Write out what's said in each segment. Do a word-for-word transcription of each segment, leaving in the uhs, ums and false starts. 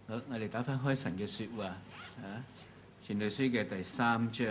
好，我哋打翻開神嘅説話啊，《傳道書》嘅第三章。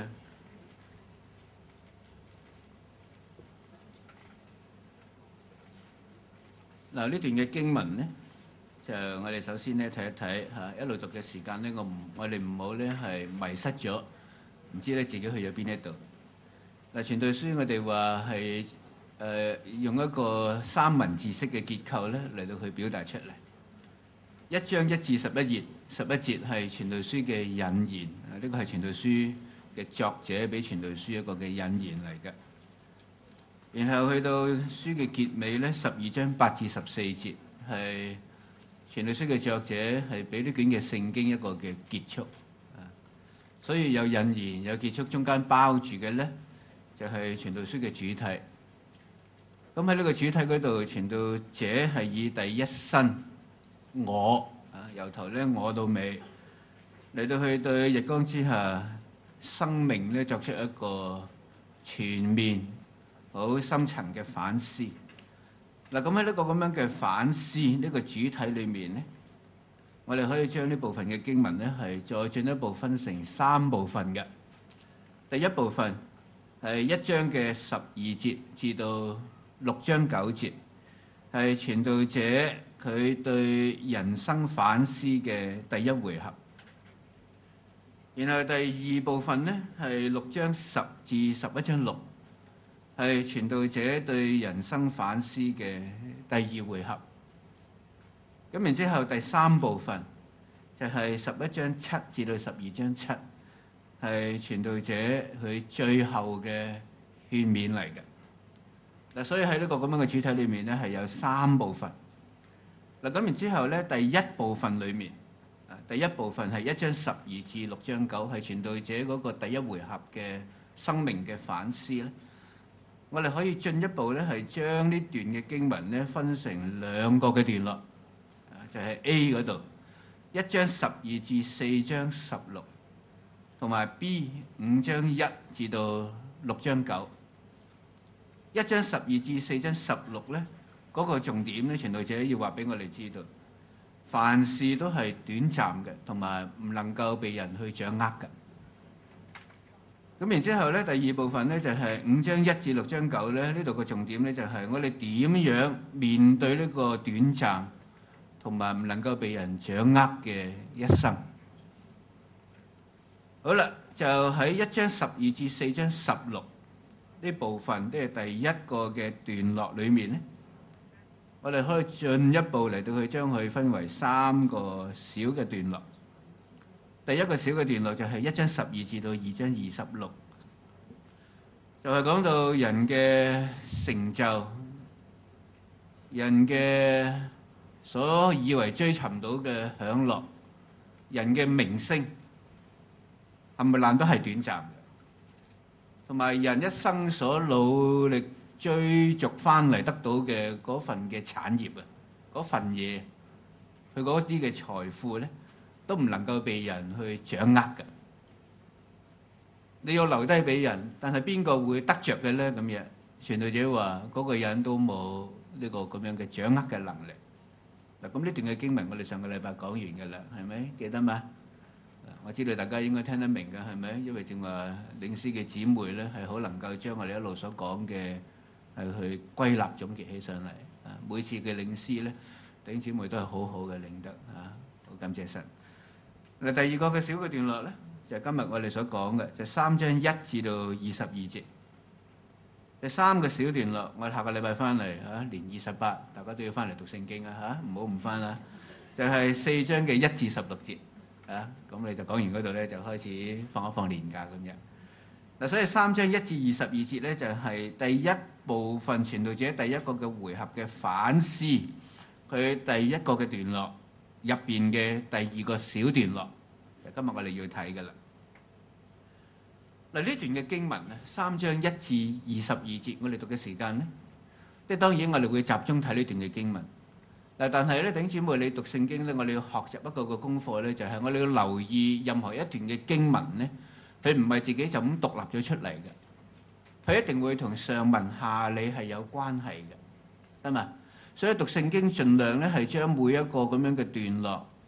嗱，呢段嘅經文咧，就我哋首先咧睇一睇嚇，一路讀嘅時間咧，我唔我哋唔好咧係迷失咗，唔知咧自己去咗邊一度。嗱，《傳道書》我哋話係誒用一個三文治式嘅結構咧嚟到去表達出嚟。一章一至十一頁，十一節係傳道書嘅引言，呢、這個係傳道書嘅作者俾傳道書一個嘅引言嚟嘅。然後去到書嘅結尾咧，十二章八至十四節係傳道書嘅作者係俾呢卷嘅聖經一個嘅結束。所以有引言有結束，中間包住嘅咧就係、是、傳道書嘅主題。咁喺呢個主題嗰度，傳道者係以第一身我啊，由頭咧我到尾嚟到去對日光之下生命咧作出一個全面好深層嘅反思。嗱，咁喺呢個咁樣嘅反思呢、呢個主體裏面咧，我哋可以將呢部分嘅經文咧係再進一步分成三部分嘅。第一部分係一章嘅十二節至到六章九節，係傳道者佢對人生反思嘅第一回合。然後第二部分呢，係六章十至十一章六，係傳道者對人生反思嘅第二回合。咁然之後第三部分就係十一章七至到十二章七，係傳道者佢最後嘅勸勉嚟嘅。嗱，所以喺呢個咁樣嘅主體裏面呢，係有三部分。嗱，咁然之後咧，第一部分裏面，啊，第一部分係一章十二至六章九，係傳道者嗰個第一回合嘅生命嘅反思咧。我哋可以進一步咧，係將呢段嘅經文咧分成兩個嘅段落，啊，就係 A 嗰度，一章十二至四章十六，同埋 B 五章一至到六章九。一章十二至四章十六咧。嗰個重點咧，傳道者要話俾我哋知道，凡事都係短暫嘅，同埋唔能夠被人去掌握嘅。咁然之後咧，第二部分咧就係五章一至六章九咧，呢度個重點咧就係我哋點樣面對呢個短暫同埋唔能夠被人掌握嘅一生。好啦，就喺一章十二至四章十六呢部分，即係第一個嘅段落裏面咧。我哋可以進一步嚟到去將佢分為三個小嘅段落。第一個小嘅段落就係一章十二至到二章二十六，就係講到人嘅成就、人嘅所以為追尋到嘅享樂、人嘅名聲，冚唪唥都係短暫嘅，同埋人一生所努力追逐翻嚟得到嘅嗰份嘅產業啊，嗰份嘢，佢嗰啲嘅財富咧，都唔能夠被人去掌握嘅。你要留低俾人，但係邊個會得着嘅咧？咁樣傳道者話嗰個人都冇呢個咁樣嘅掌握嘅能力。嗱，咁呢段嘅經文我哋上個禮拜講完嘅啦，係咪記得嘛？我知道大家應該聽得明嘅，係咪？因為正話領詩嘅姊妹咧，係好能夠將我哋一路所講嘅係去歸納總結起上嚟啊！每次嘅領詩咧，弟兄姊妹都係好好嘅領得啊！好感謝神。嗱，第二個嘅小嘅段落咧，就係今日我哋所講嘅，就三章一至到二十二節。第三個小段落，我哋下個禮拜翻嚟啊，年二十八，大家都要翻嚟讀聖經啊嚇，唔好唔翻啦。就係四章嘅一至十六節啊，咁你就講完嗰度咧，就開始放一放年假咁樣。嗱，所以三章一至二十二節咧，就係第一部分傳道者第一個嘅回合嘅反思，佢第一個嘅段落入邊嘅第二個小段落，就今日我哋要睇嘅啦。嗱，呢段嘅經文咧，三章一至二十二節，我哋讀嘅時間咧，即係當然我哋會集中睇呢段嘅經文。嗱，但係咧，弟兄姊妹，你讀聖經咧，我哋要學習一個嘅功課咧，就係我哋要留意任何一段嘅經文咧。佢唔係自己就咁獨立咗出嚟嘅，佢一定會同上文下理係有關係嘅，得嘛？所以讀聖經盡量咧係將每一個咁樣嘅段落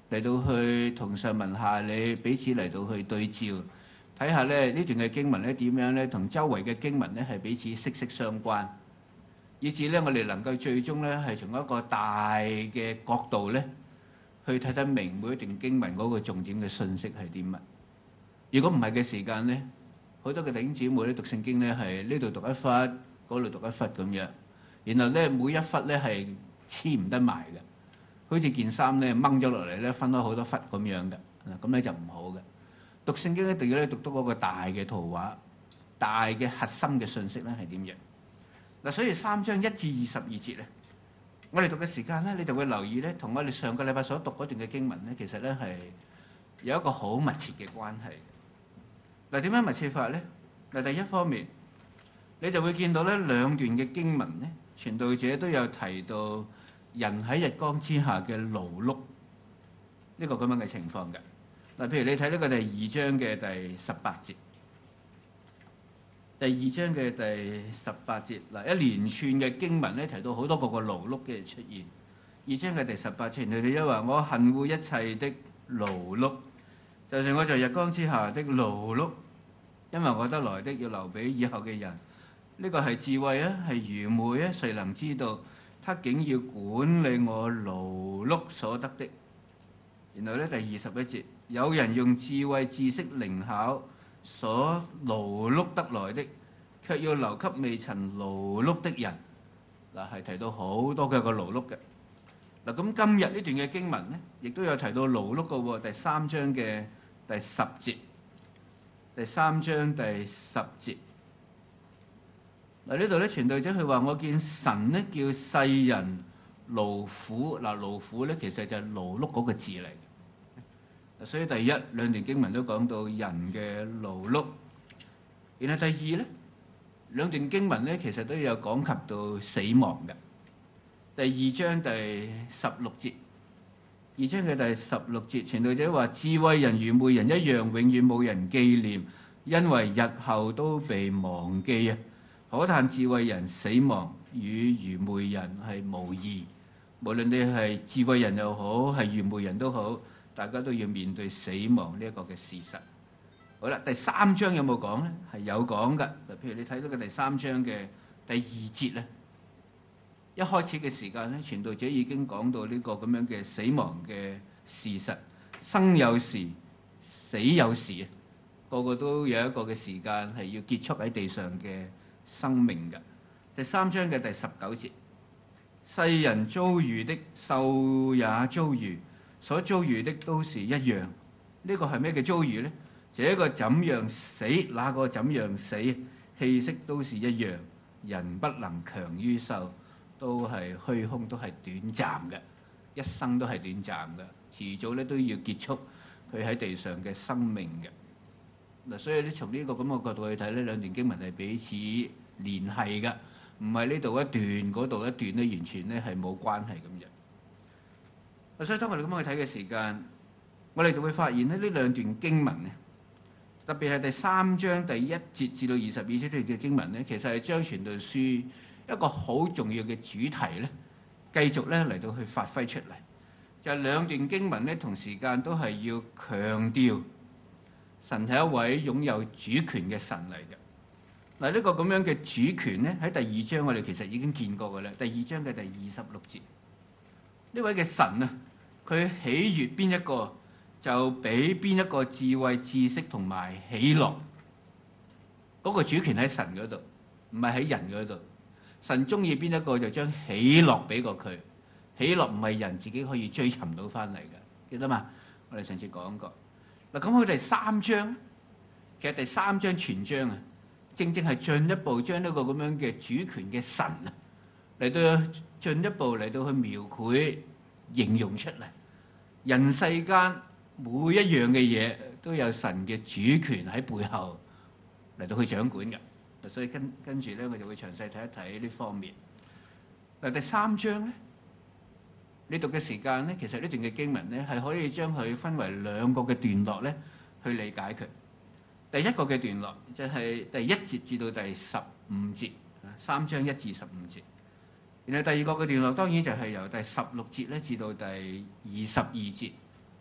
嚟到去同上文下理彼此嚟到去對照，睇下咧呢段嘅經文咧點樣咧同周圍嘅經文咧係彼此息息相關，以至咧我哋能夠最終咧係從一個大嘅角度咧去睇得明每一段經文嗰個重點嘅信息係啲乜。如果唔係嘅時間咧，好多嘅弟兄姊妹咧讀聖經咧係呢度讀一忽，嗰度讀一忽咁樣，然後咧每一忽咧係黐唔得埋嘅，好似件衫咧掹咗落嚟咧分開好多忽咁樣嘅，咁咧就唔好嘅。讀聖經一定要咧讀到嗰個大嘅圖畫、大嘅核心嘅信息咧係點樣嗱。所以三章一至二十二節咧，我哋讀嘅時間咧，你就會留意咧，同我哋上個禮拜所讀嗰段嘅經文咧，其實咧係有一個好密切嘅關係。嗱，點樣密切法咧？嗱，第一方面，你就會見到咧兩段嘅經文咧，傳道者都有提到人喺日光之下嘅勞碌呢個咁樣嘅情況嘅。嗱，譬如你睇呢個第二章嘅第十八節，第二章嘅第十八節，嗱，一連串嘅經文咧提到好多個個勞碌嘅出現。二章嘅第十八節，你哋一話我恨惡一切的勞碌，就算我在日光之下的勞碌，因為我得來的要留俾以後嘅人。呢個係智慧啊，係愚昧啊？誰能知道？他竟要管理我勞碌所得的。然後咧，第二十一節，有人用智慧、知識、靈巧所勞碌得來的，卻要留給未曾勞碌的人。嗱，係提到好多嘅個勞碌嘅。嗱，咁今日呢段嘅經文咧，亦都有提到勞碌嘅喎。第三章嘅第十節，第三章第十節。嗱，呢度咧，傳道者佢話：我見神咧叫世人勞苦。嗱，勞苦咧其實就係勞碌嗰個字嚟嘅。所以第一兩段經文都講到人嘅勞碌。然後第二咧，兩段經文咧其實都有講及到死亡嘅。第二章第十六節，二章嘅第十六節，傳道者話：智慧人愚昧人一樣，永遠冇人紀念，因為日後都被忘記啊！可嘆智慧人死亡與愚昧人係無異，無論你係智慧人又好，係愚昧人都好，大家都要面對死亡呢一個嘅事實。好啦，第三章有冇講咧？係有講㗎。嗱，譬如你睇到嘅第三章嘅第二節咧，一開始嘅時間咧，傳道者已經講到呢個咁樣嘅死亡嘅事實，生有時，死有時啊，個個都有一個嘅時間係要結束喺地上嘅生命嘅。第三章嘅第十九節，世人遭遇的獸也遭遇，所遭遇的都是一樣。呢、這個係咩嘅遭遇呢？這個怎樣死，那個怎樣死，氣息都是一樣。人不能強於獸，都係虛空，都係短暫嘅，一生都係短暫嘅，遲早咧都要結束佢喺地上嘅生命嘅。嗱，所以咧從呢個咁嘅角度去睇呢，兩段經文係彼此聯繫嘅，唔係呢度一段嗰度一段咧，完全咧係冇關係咁樣。所以當我哋咁樣去睇嘅時間，我哋就會發現咧呢兩段經文咧，特別係第三章第一節至到二十二節呢段嘅經文咧，其實係將傳道書一個好重要嘅主題咧，繼續咧嚟到去發揮出嚟。就係兩段經文咧，同時間都係要強調神係一位擁有主權嘅神嚟嘅。嗱，呢個咁樣嘅主權咧，喺第二章我哋其實已經見過嘅啦。第二章嘅第二十六節，呢位嘅神啊，佢喜悅邊一個，就俾邊一個智慧、知識同埋喜樂。嗰個主權喺神嗰度，唔係喺人嗰度。神中意邊一個就將喜樂俾過佢。喜樂唔係人自己可以追尋到翻嚟嘅，記得嘛？我哋上次講過。嗱，咁佢第三章，其實第三章全章啊，正正係進一步將呢個咁樣嘅主權嘅神啊，嚟到進一步嚟到去描繪、形容出嚟。人世間每一樣嘅嘢都有神嘅主權喺背後嚟到去掌管嘅。所以跟跟住咧，我就會詳細睇一睇呢方面。嗱，第三章咧，你讀嘅時間咧，其實呢段嘅經文咧，係可以將佢分為兩個嘅段落咧，去理解佢。第一個嘅段落就係第一節至到第十五節，三章一至十五節。然後第二個嘅段落當然就係由第十六節咧至到第二十二節，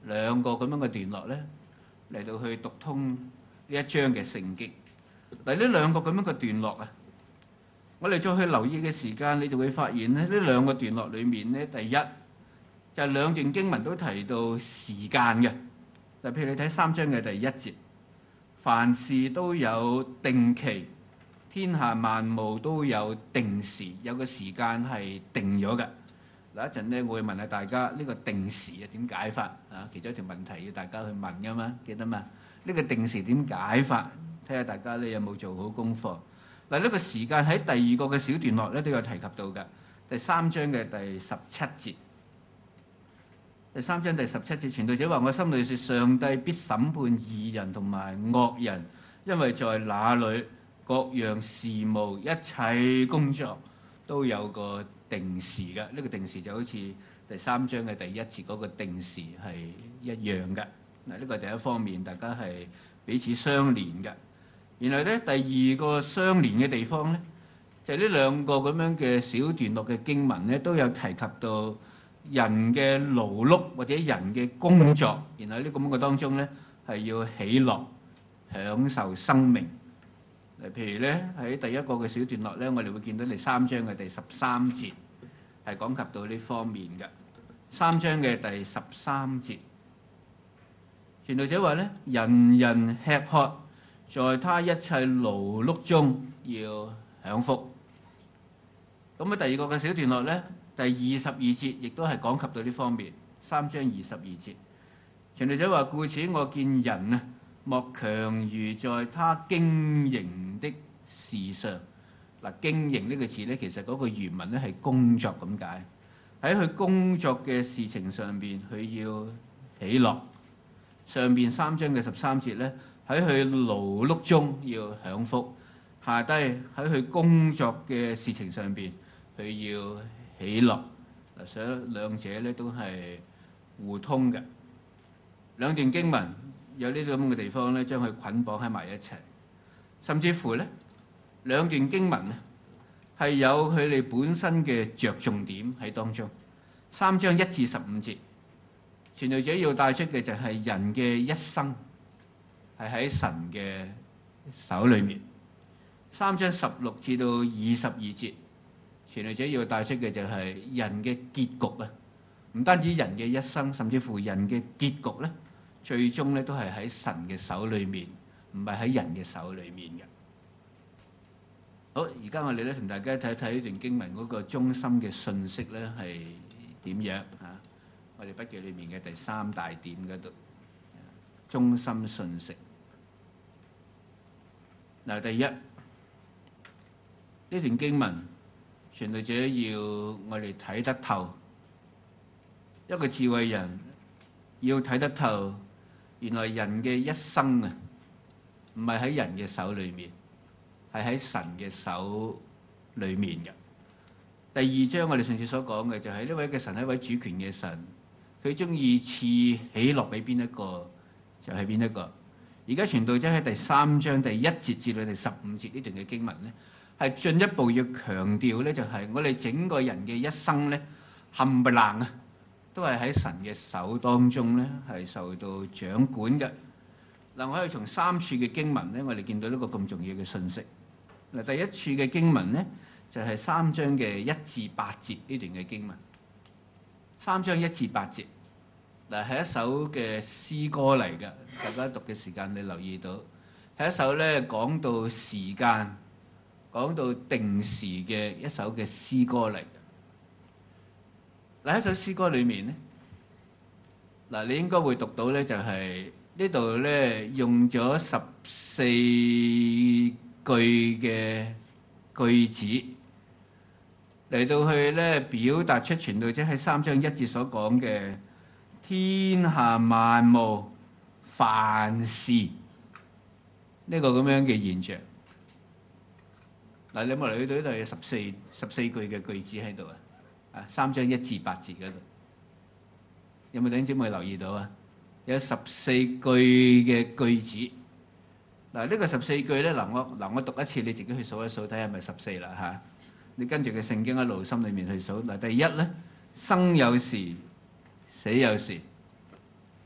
兩個咁樣嘅段落咧，嚟到去讀通呢一章嘅聖經。嗱，呢兩個咁樣嘅段落啊，我哋再去留意嘅時間，你就會發現咧，呢兩個段落裡面咧，第一就係兩段經文都提到時間嘅。嗱，譬如你睇三章嘅第一節，凡事都有定期，天下萬物都有定時，有個時間係定咗嘅。嗱，一陣咧，我會問下大家呢個定時啊點解法啊？其中一條問題要大家去問噶嘛，記得嘛？呢個定時點解法？睇下大家咧有冇做好功課。嗱，呢個時間喺第二個嘅小段落咧都有提及到嘅，第三章嘅第十七節。第三章第十七節，傳道者話：我心裏說，上帝必審判義人同埋惡人，因為在那裏各樣事務、一切工作都有個定時嘅。呢、這個定時就好似第三章嘅第一節嗰個定時係一樣嘅。嗱，呢個第一方面，大家係彼此相連嘅。然後咧，第二個相連嘅地方咧，就係呢兩個咁樣嘅小段落嘅經文咧，都有提及到人嘅勞碌或者人嘅工作，然後呢咁嘅當中咧係要喜樂、享受生命。誒，譬如咧喺第一個嘅小段落咧，我哋會見到第三章嘅第十三節係講及到呢方面嘅。三章嘅第十三節，傳道者話咧：人人吃喝，在他一切勞碌中要享福。咁喺第二個嘅小段落咧，第二十二節亦都係講及到呢方面。三章二十二節，傳道者話：故此我見人啊，莫強如在他經營的事上。嗱，經營呢個字咧，其實嗰個原文咧係工作咁解。喺佢工作嘅事情上邊，佢要喜樂。上邊三章嘅十三節咧，喺佢勞碌中要享福。下低喺佢工作嘅事情上邊，佢要喜樂。嗱，所以兩者咧都係互通嘅。兩段經文有呢啲咁嘅地方咧，將佢捆綁喺埋一齊。甚至乎咧，兩段經文咧係有佢哋本身嘅着重點喺當中。三章一至十五節，傳道者要帶出嘅就係人嘅一生係喺神嘅手裏面。三章十六至到二十二節，傳道者要帶出嘅就係人嘅結局啊！唔單止人嘅一生，甚至乎人嘅結局咧，最終咧都係喺神嘅手裏面，唔係喺人嘅手裏面嘅。好，而家我哋咧同大家睇一睇呢段經文嗰個中心嘅信息咧係點樣啊？我哋筆記裏面嘅第三大點嗰度，中心信息。嗱，第一，呢段經文傳道者要我哋睇得透，一個智慧人要睇得透，原來人嘅一生啊，唔係喺人嘅手裏面，係喺神嘅手裏面嘅。第二章我哋上次所講嘅就係呢位嘅神係一位主權嘅神，佢中意賜喜樂俾邊一個就係邊一個。而家傳道者喺第三章第一節至到第十五節呢段嘅經文咧，係進一步要強調咧，就係我哋整個人嘅一生咧，冚唪唥啊，都係喺神嘅手當中咧，係受到掌管嘅。嗱，我可以從三處嘅經文咧，我哋見到呢個咁重要嘅信息。嗱，第一處嘅經文咧，就係三章嘅一至八節呢段嘅經文。三章一至八節，嗱，係一首嘅詩歌嚟嘅，大家讀嘅時間你留意到，係一首咧講到時間、講到定時嘅一首嘅詩歌嚟嘅。嗱，喺一首詩歌裏面咧，嗱，你應該會讀到咧，就係呢度咧用咗十四句嘅句子嚟到去咧表達出傳道者喺三章一節所講嘅天下萬物凡事呢個咁樣嘅現象。嗱，你有冇留意到呢度有十四十四句嘅句子喺度啊？啊，三章一至八節嗰度有冇弟兄姊妹留意到啊？有十四句嘅句子。嗱，呢個十四句咧，嗱我嗱我讀一次，你自己去數一數，睇下係咪十四啦嚇。你跟住嘅聖經喺路心裏面去數。嗱，第一咧，生有時，死有時；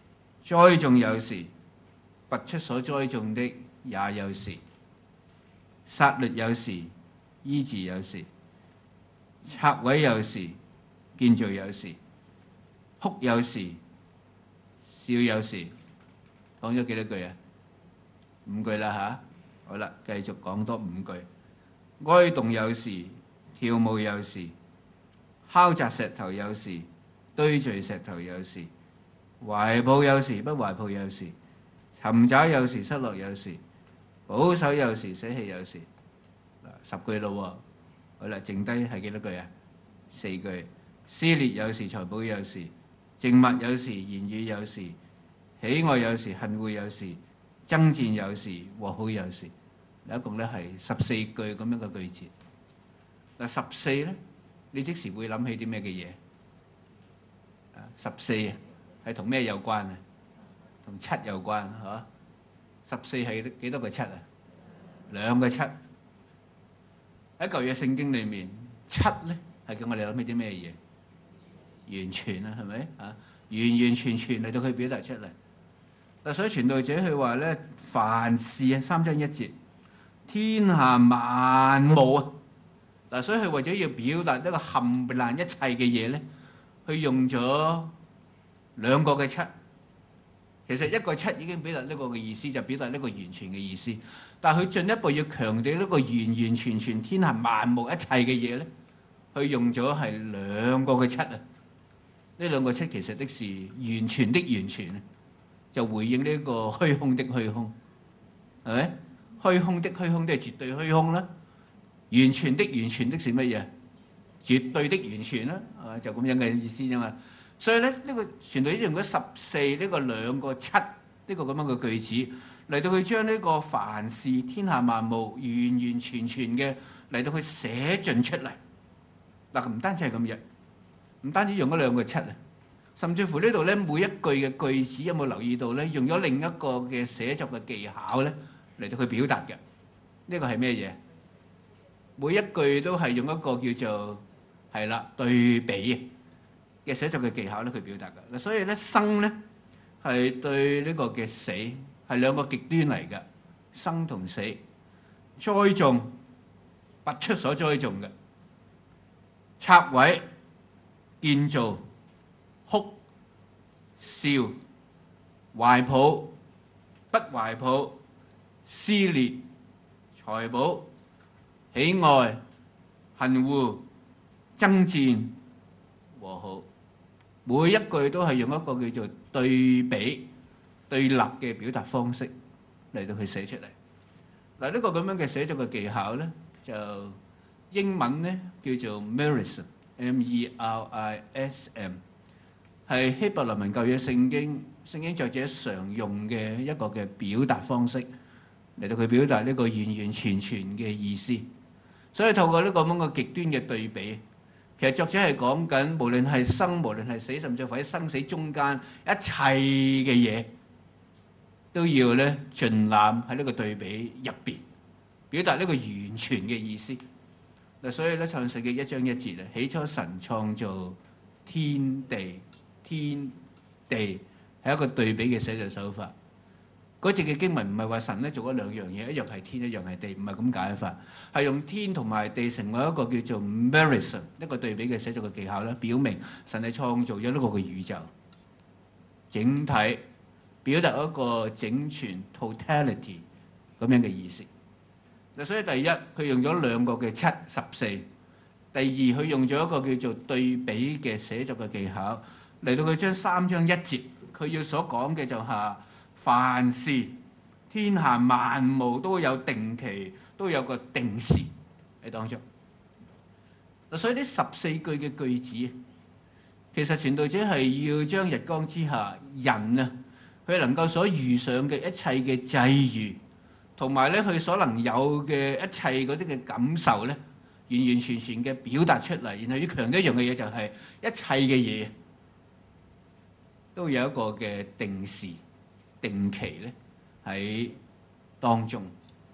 栽種有時，拔出所栽種的也有時；殺戮有時，醫治有時；拆毀有時，建造有時；哭有時，笑有時。講咗幾多句啊？五句啦嚇。好啦，繼續講多五句。哀慟有時，跳舞有時；敲砸石頭有時，堆聚石頭有時；懷抱有時，不懷抱有時；尋找有時，失落有時；保守有時，捨棄有時。十句咯喎。好啦，剩低係幾多句啊？四句。撕裂有時，財寶有時；靜默有時，言語有時；喜愛有時，恨惡有時；爭戰有時，和好有時。一共咧係十四句咁樣嘅句子。嗱，十四咧，你即時會諗起啲咩嘅嘢？啊，十四啊，係同咩有關啊？同七有關嚇。十四係幾多個七啊？兩個七。喺舊約聖經裏面，七咧係叫我哋諗起啲咩嘢？完全啊，係咪啊？完完全全嚟到佢表達出嚟。嗱，所以傳道者佢話咧，凡事啊，三章一節。天下萬物啊！嗱，所以佢為咗要表達呢個冚唪唥一切嘅嘢咧，佢用咗兩個嘅七。其實一個七已經表達呢個嘅意思，就表達呢個完全嘅意思。但係佢進一步要強調呢個完完全全天下萬物一切嘅嘢咧，佢用咗係兩個嘅七啊！呢兩個七其實的是完全的完全啊，就回應呢個虛空的虛空，係咪？虛空的虛空都係絕對虛空啦，完全的完全的是乜嘢？絕對的完全啦，啊就咁樣嘅意思啫嘛。所以咧，呢個傳道者用咗十四呢個兩個七呢個咁樣嘅句子嚟到去將呢個凡事天下萬物完完全全嘅嚟到去寫盡出嚟。嗱，唔單止係咁樣，唔單止用咗兩個七啊，甚至乎呢度咧每一句嘅句子有冇留意到咧？用咗另一個嘅寫作嘅技巧咧？嚟到佢表達嘅，呢個係咩嘢？每一句都係用一個叫做係啦對比嘅寫作嘅技巧咧，去表達嘅。嗱，所以咧生咧係對呢個嘅死係兩個極端嚟嘅，生同死。栽種拔出所栽種嘅，拆毀建造，哭笑懷抱不懷抱。撕裂、財寶、喜愛、恨惡、爭戰、和好，每一句都係用一個叫做對比、對立嘅表達方式嚟到去寫出嚟。嗱，呢個咁樣嘅寫作嘅技巧咧，就英文咧叫做 merism，M E R I S M， 係希伯來文舊約聖經聖經作者常用嘅一個嘅表達方式。嚟到佢表達呢個完完全全嘅意思，所以透過呢個咁嘅極端嘅對比，其實作者係講緊無論係生，無論係死，甚至乎喺生死中間一切嘅嘢，都要咧盡攬喺呢個對比入邊，表達呢個完全嘅意思。嗱，所以咧創世記一章一節啊，起初神創造天地，天地係一個對比嘅寫作手法。嗰節嘅經文唔係話神咧做咗兩樣嘢，一樣係天，一樣係地，唔係咁解法，係用天同埋地成為一個叫做 merism 一個對比嘅寫作嘅技巧啦，表明神係創造咗呢個嘅宇宙整體，表達一個整全 totality 咁樣嘅意思。嗱，所以第一佢用咗兩個嘅七十四，第二佢用咗一個叫做對比嘅寫作嘅技巧嚟到佢將三章一節佢要所講嘅就係。凡事天下萬物都有定期，都有個定時喺當中。所以呢十四句嘅句子，其實傳道者係要將日光之下人啊，佢能夠所遇上嘅一切嘅際遇，同埋咧佢所能有嘅一切嗰啲嘅感受咧，完完全全嘅表達出嚟。然後要強調一樣嘅嘢就係、是、一切嘅嘢都有一個嘅定時。定期咧喺當中，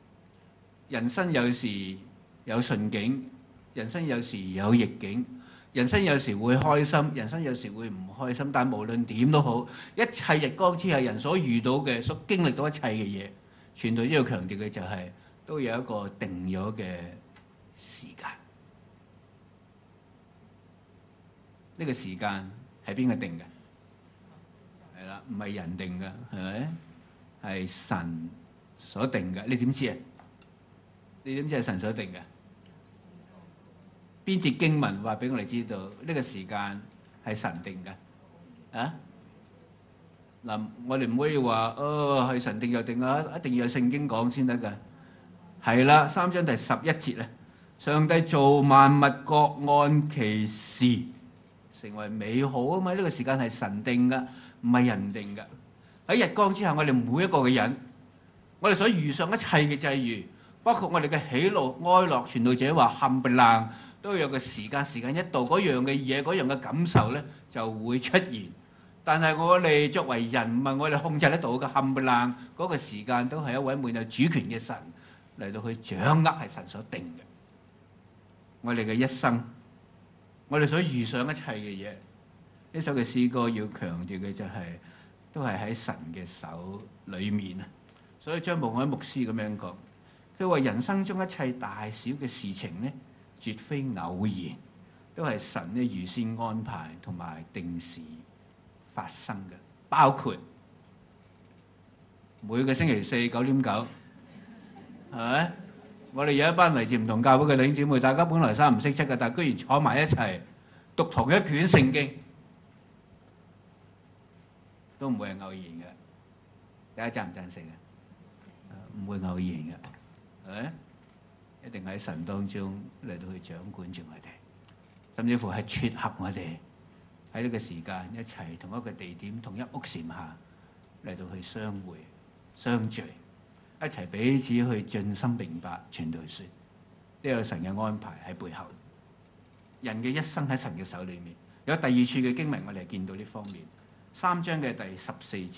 人生有時有順境，人生有時有逆境， 人生有時會開心，人生有時會唔開心，但無論點都好，一切日光之下人所遇到嘅、所經歷到一切嘅嘢，傳道都要強調嘅就係、是、都有一個定咗嘅時間。呢、這個時間係邊個定嘅？係啦，唔係人定嘅，係咪？係神所定嘅。你點知啊？你點知係神所定嘅？邊節經文話俾我哋知道呢個時間係神定嘅？啊？嗱，我哋唔可以話哦係神定就定啊，一定要有聖經講先得㗎。係啦，三章第十一節咧，上帝造萬物各按其時，成為美好啊嘛！呢個時間係神定㗎，唔係人定㗎。喺日光之下，我哋每一個嘅人，我哋所遇上一切嘅際遇，包括我哋嘅喜怒哀樂，傳道者話冚唪唥都有個時間，時間一到，嗰樣嘅嘢，嗰樣嘅感受咧就會出現。但係我哋作為人，唔係我哋控制得到嘅，冚唪唥嗰個時間都係一位滿有主權嘅神嚟到去掌握，係神所定嘅。我哋嘅一生，我哋所遇上一切嘅嘢，呢首嘅詩歌要強調嘅就係、是，都係喺神嘅手裏面啊！所以張慕皚牧師咁樣講，佢話人生中一切大小嘅事情呢，絕非偶然，都係神呢預先安排同埋定時發生嘅。包括每個星期四九點九，係咪？我哋有一班嚟自唔同教會嘅弟兄姊妹，大家本來三唔識七嘅，但係居然坐埋一齊讀同一卷聖經，都唔會係偶然嘅。大家贊唔贊成啊？唔會偶然嘅，係咪？一定喺神當中嚟到去掌管住我哋，甚至乎係撮合我哋喺呢個時間一齊同一個地點、同一屋檐下嚟到去相會、相聚，一齊彼此去盡心明白傳道書。呢個神嘅安排喺背後，人嘅一生喺神嘅手裏面。有第二處嘅經文，我哋係見到呢方面，三章嘅第十四節。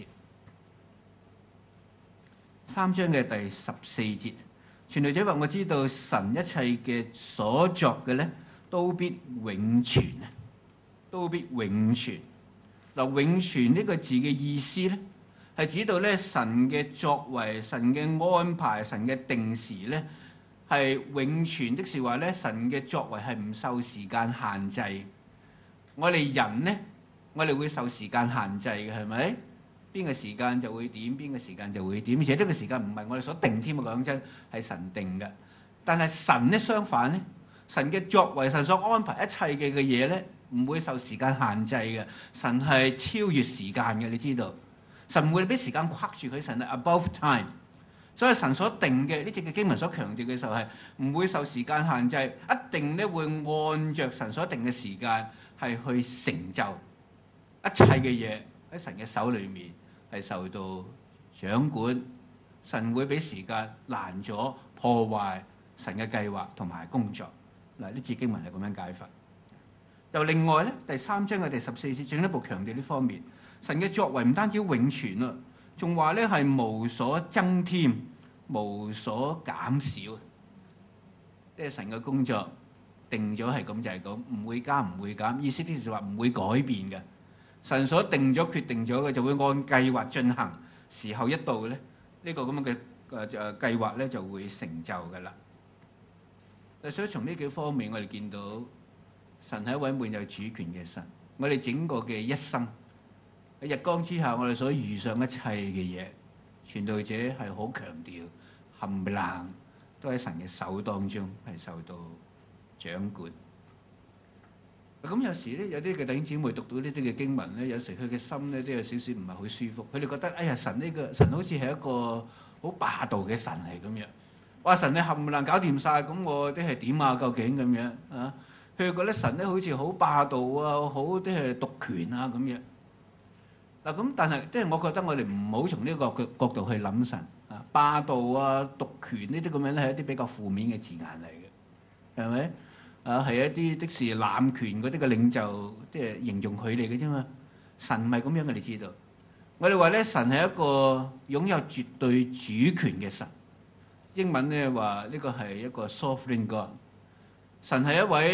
三章嘅第十四節，傳道者話：我知道神一切嘅所作嘅咧，都必永存啊，都必永存。嗱，永存呢個字嘅意思咧，係指到咧神嘅作為、神嘅安排、神嘅定時咧，係永存的是話咧，神嘅作為係唔受時間限制。我哋人咧，我哋會受時間限制嘅，係咪？邊個時間就會點，邊個時間就會點，而且呢個時間唔係我哋所定添啊！講真，係神定嘅。但係神咧相反咧，神嘅作為、神所安排一切嘅嘅嘢咧，唔會受時間限制嘅。神係超越時間嘅，你知道？神唔會俾時間框住佢，神係 above time。所以神所定嘅呢隻嘅經文所強調嘅時候係唔會受時間限制，一定咧會按着神所定嘅時間係去成就一切嘅嘢喺神嘅手裏面。係受到掌管，神會俾時間攔咗破壞神嘅計劃同埋工作。嗱，呢節經文係咁樣解法。又另外咧，第三章嘅第十四節進一步強調呢方面，神嘅作為唔單止永存啊，仲話咧係無所增添、無所減少。即係神嘅工作定咗係咁就係咁，唔會加唔會減。意思呢就話唔會改變嘅。神所定咗、決定咗嘅，就會按計劃進行。時候一到咧，呢、這個咁樣嘅誒誒計劃咧就會成就㗎啦。所以從呢幾方面，我哋見到神係一位滿有主權嘅神。我哋整個嘅一生喺日光之下，我哋所遇上一切嘅嘢，傳道者係好強調冚唪唥都喺神嘅手當中係受到掌管。咁有時咧，有啲嘅弟兄姊妹讀到呢啲嘅經文咧，有時佢嘅心咧都有少少唔係好舒服。佢哋覺得，哎呀，神呢個神好似係一個好霸道嘅神嚟咁樣。哇！神你冚唪唥搞掂晒，咁我啲係點啊？究竟咁樣啊？佢哋覺得神咧好似好霸道啊，好啲係獨權啊咁樣。嗱咁，但係即係我覺得我哋唔好從呢個角角度去諗神啊，霸道啊、獨權呢啲咁樣咧係一啲比較負面嘅字眼嚟嘅，係咪？啊，係一啲的是濫權嗰啲嘅領袖，即係形容佢哋嘅啫嘛。神唔係咁樣嘅，你知道？我哋話咧，神係一個擁有絕對主權嘅神。英文咧話呢個係一個 sovereign God。神係一位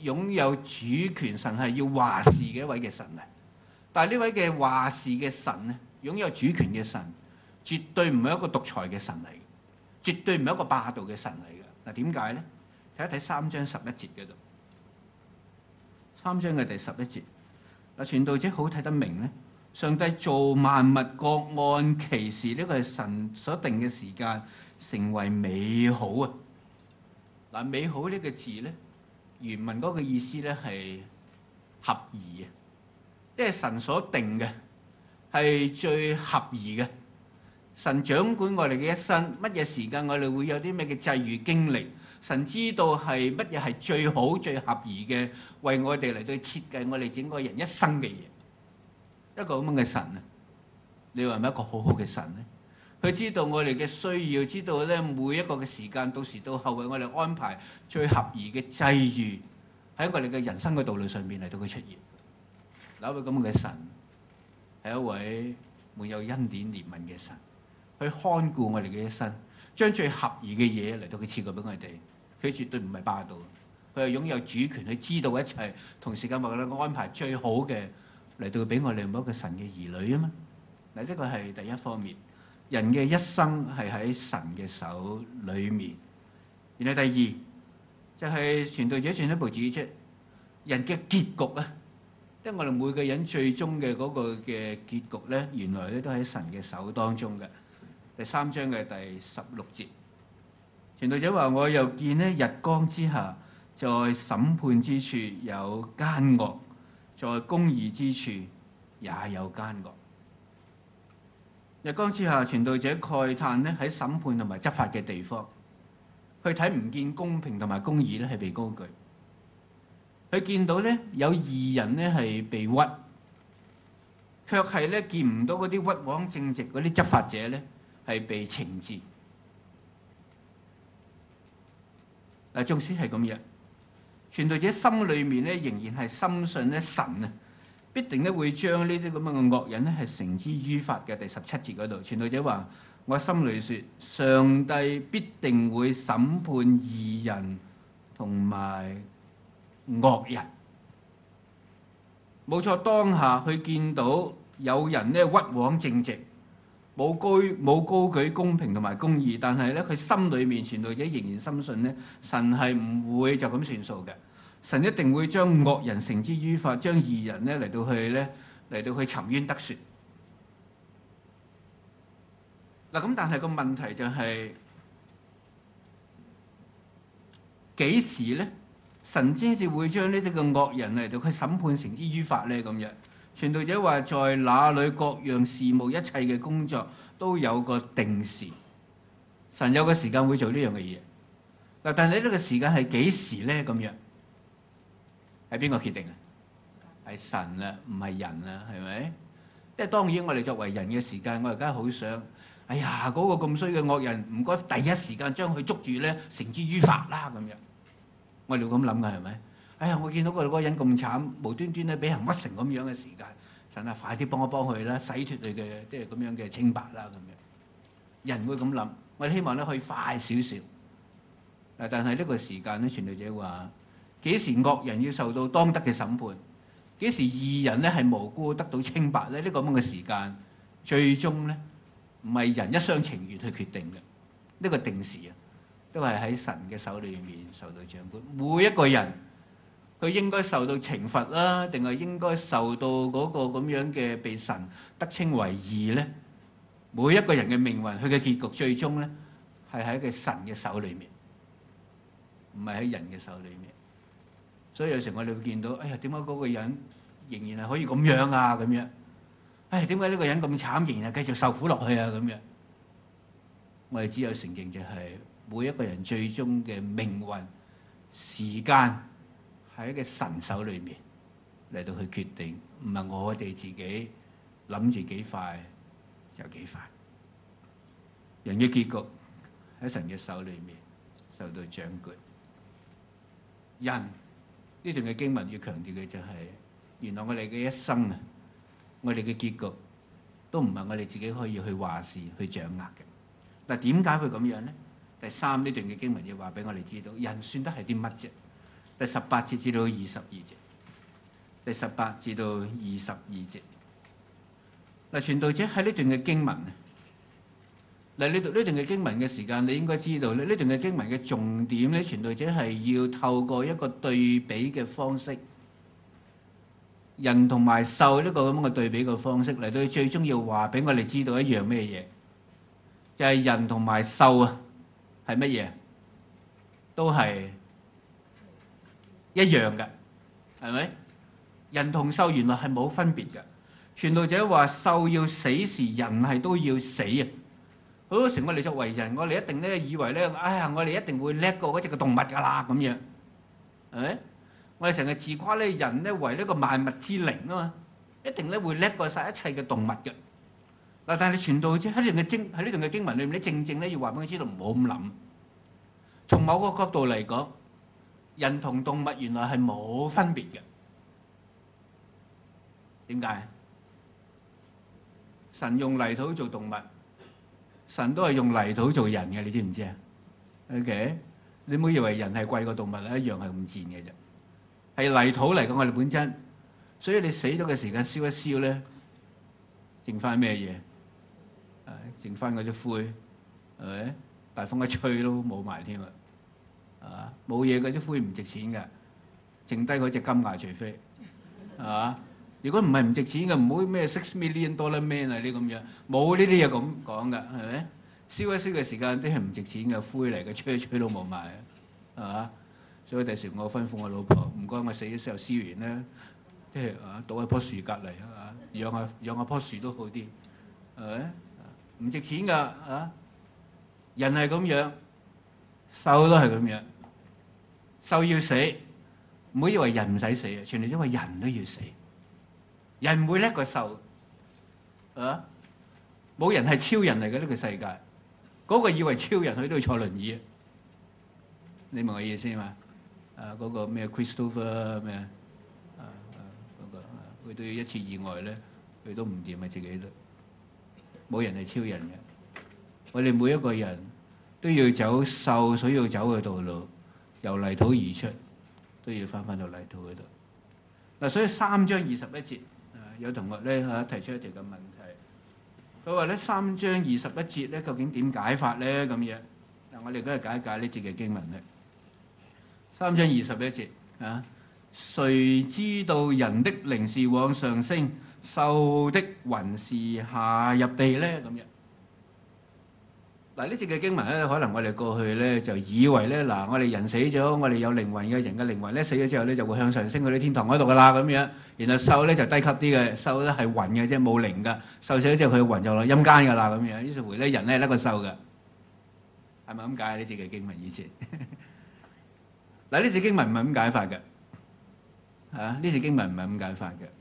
擁有主權，神係要話事嘅一位嘅神啊！但係呢位嘅話事嘅神咧，擁有主權嘅神，絕對唔係一個獨裁嘅神嚟嘅，絕對唔係一個霸道嘅神嚟嘅。嗱，點解咧？睇一睇三章十一節嗰度，三章嘅第十一節。嗱，傳道者好睇得明咧，上帝造萬物各按其時，呢個係神所定嘅時間，成為美好啊！嗱，美好呢個字咧，原文嗰個意思咧係合宜啊，即係神所定嘅係最合宜嘅。神掌管我哋嘅一生，乜嘢時間我哋會有啲咩嘅際遇經歷，神知道係乜嘢係最好最合宜嘅，為我哋嚟到設計我哋整個人一生嘅嘢。一個咁樣嘅神啊，你話係咪一個好好嘅神咧？佢知道我哋嘅需要，知道咧每一個嘅時間，到時到後為我哋安排最合宜嘅際遇喺我哋嘅人生嘅道路上面嚟到佢出現。嗱，一位咁樣嘅神係一位滿有恩典憐憫嘅神，去看顧我哋嘅一生，將最合宜嘅嘢嚟到佢賜過俾我哋。佢絕對唔係霸道，佢係擁有主權，去知道一切，同時間為我哋安排最好嘅嚟到俾我哋每一個神嘅兒女啊嘛。嗱，呢個係第一方面。人嘅一生係喺神嘅手裏面。然後第二就係傳道者進一步指出，人嘅結局啊，即係我哋每個人最終嘅嗰個嘅結局咧，原來咧都喺神嘅手當中嘅。第三章嘅第十六節，傳道者話：我又見呢日光之下，在審判之處有奸惡，在公義之處也有奸惡。日光之下，傳道者慨嘆咧喺審判同埋執法嘅地方，佢睇唔見公平同埋公義咧係被高舉，佢見到咧有義人咧係被屈，卻係咧見唔到嗰啲屈枉正直嗰啲執法者咧係被懲治。嗱，縱使係咁樣，傳道者心裏面咧仍然係深信咧神啊，必定咧會將呢啲咁樣嘅惡人咧係繩之於法嘅。第十七節嗰度，傳道者話：我心裏說，上帝必定會審判義人同埋惡人。冇錯，當下佢見到有人咧屈枉正直，冇高冇高舉公平同埋公義，但係咧佢心裏面傳道者仍然深信咧，神係唔會就咁算數嘅。神一定會將惡人繩之於法，將義人咧嚟到去咧嚟到去沉冤得雪。嗱，咁但係個問題就係幾時咧？神先至會將呢啲嘅惡人嚟到去審判繩之於法咧？咁樣，傳道者話：在那裏各樣事務一切嘅工作都有個定時，神有個時間會做呢樣嘅嘢。嗱，但係呢個時間係幾時咧？咁樣。係邊個決定啊？係神啊，唔係人啊，係咪？即係當然，我哋作為人嘅時間，我而家好想，哎呀，嗰個咁衰嘅惡人，唔該第一時間將佢捉住咧，繩之於法啦咁樣。我哋會咁諗㗎，係咪？哎呀，我見到個嗰個人咁慘，無端端咧俾人屈成咁樣嘅時間，神啊，快啲幫一幫佢啦，洗脫佢嘅即係咁樣嘅清白啦咁樣。人會咁諗，我哋希望咧可以快少少。嗱，但係呢個時間咧，傳道者話：幾時惡人要受到當得嘅審判？幾時義人咧係無辜得到清白咧？呢個咁嘅時間，最終咧唔係人一廂情願去決定嘅。呢個定時啊，都係喺神嘅手裏面受到掌管。每一個人佢應該受到懲罰啦，定係應該受到嗰個咁樣嘅被神得稱為義咧？每一個人嘅命運，佢嘅結局最終咧係喺佢神嘅手裏面，唔係喺人嘅手裏面。所以有時我哋會見到，哎呀，點解嗰個人仍然係可以咁樣啊？咁樣，哎，點解呢個人咁慘，仍然係繼續受苦落去啊？咁樣，我哋只有承認就係每一個人最終嘅命運、時間喺一個神手裏面嚟到去決定，唔係我哋自己諗住幾快就幾快。人嘅結局喺神嘅手裏面受到掌管。人呢段嘅經文要強調嘅就係，原來我哋嘅一生啊，我哋嘅結局都唔係我哋自己可以去話事去掌握嘅。嗱，點解會咁樣咧？第三呢段嘅經文要話俾我哋知道，人算得係啲乜啫？ 第十八節至到二十二節，第十八至到二十二節。嗱，傳道者喺呢段嘅經文，嗱，呢度呢段嘅經文嘅時間，你應該知道咧，呢段嘅經文嘅重點咧，傳道者係要透過一個對比嘅方式，人同埋獸呢個咁嘅對比嘅方式嚟到最終要話俾我哋知道一樣咩嘢，就係人同埋獸啊，係乜嘢？都係一樣嘅，係咪？人同獸原來係冇分別嘅。傳道者話獸要死時，人係都要死啊！好多時我哋作為人，我哋一定咧以為咧，哎呀，我哋一定會叻過嗰隻嘅動物㗎啦，咁樣，係咪？我哋成日自誇咧，人咧為呢個萬物之靈啊嘛，一定咧會叻過晒一切嘅動物嘅。嗱，但係傳道者喺呢段嘅經喺呢段嘅經文裏面咧，正正咧要話俾佢知道唔好咁諗。從某個角度嚟講，人同動物原來係冇分別嘅。點解？神用泥土做動物，神都係用泥土做人嘅，你知唔知啊 ？OK， 你唔好以為人係貴過動物啦，一樣係咁賤嘅啫。係泥土嚟嘅，我哋本真。所以你死咗嘅時間燒一燒咧，剩翻咩嘢？誒，剩翻嗰啲灰，係咪？大風一吹都冇埋添啦，啊，冇嘢，嗰啲灰唔值錢嘅，剩低嗰隻金牙除非，係嘛？如果唔係唔值錢嘅，唔好咩 six million dollar man 啊啲咁樣，冇呢啲嘢咁講㗎，係咪？燒一燒嘅時間都係唔值錢嘅灰嚟嘅，吹一吹都冇埋，係嘛？所以第時我吩咐我老婆，唔該我死咗之後燒完咧，即係啊倒喺樖樹隔離啊，養下養下樖樹都好啲，係咪？唔值錢㗎啊！人係咁樣，獸都係咁樣，獸要死，唔好以為人唔使死啊！全嚟因為人都要死。人唔會叻過獸，啊！冇人係超人嚟嘅呢個世界，嗰個以為超人佢都要坐輪椅啊！你明我意思嘛？啊，嗰個咩 Christopher 咩啊？嗰個佢都要一次意外咧，佢都唔掂啊！自己都冇人係超人嘅。我哋每一個人都要走獸所要走嘅道路，由泥土而出，都要翻返到泥土嗰度。嗱，所以三章二十一節。有同學咧嚇提出一條嘅問題，佢話咧三章二十一節咧究竟點解法咧咁樣？嗱，我哋今日解一解呢節嘅經文咧。三章二十一節啊，誰知道人的靈是往上升，獸的魂是下入地咧？咁樣嗱，呢節嘅經文咧，可能我哋過去咧就以為咧嗱，我哋人死咗，我哋有靈魂嘅人嘅靈魂咧死咗之後咧就會向上升去啲天堂嗰度噶啦咁樣。然後獸咧就低級啲嘅，獸咧係魂嘅啫，冇靈噶。獸死咗之後佢嘅魂就落陰間噶啦咁樣。於是乎咧人咧係得個獸嘅，係咪咁解？呢節嘅經文以前嗱，呢節經文唔係咁解法嘅，嚇呢節經文唔係咁解法嘅。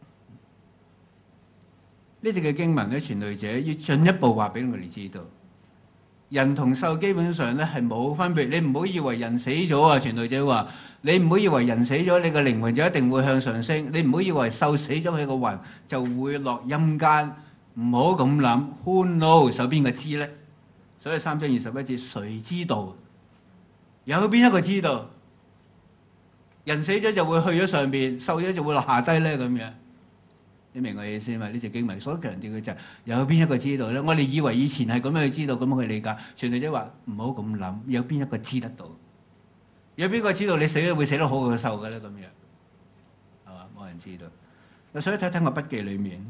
呢節嘅經文咧，傳道者要進一步話俾我哋知道，人同獸基本上咧係冇分別。你唔好以為人死咗啊！傳道者話：你唔好以為人死咗，你個靈魂就一定會向上升。你唔好以為獸死咗，佢個魂就會落陰間。唔好咁諗。Who knows？有邊個知咧？所以三章二十一節，誰知道？有邊一個知道？人死咗就會去咗上邊，獸咗就會落下低咧咁樣。你明我意思嘛？呢隻經文所強調嘅就係有邊一個知道咧？我哋以為以前係咁樣去知道，咁樣去理解。傳道者話唔好咁諗，有邊一個知得到？有邊個知道你死咗會死得好過獸嘅咧？咁樣係嘛？冇人知道。所以睇睇我筆記裏面，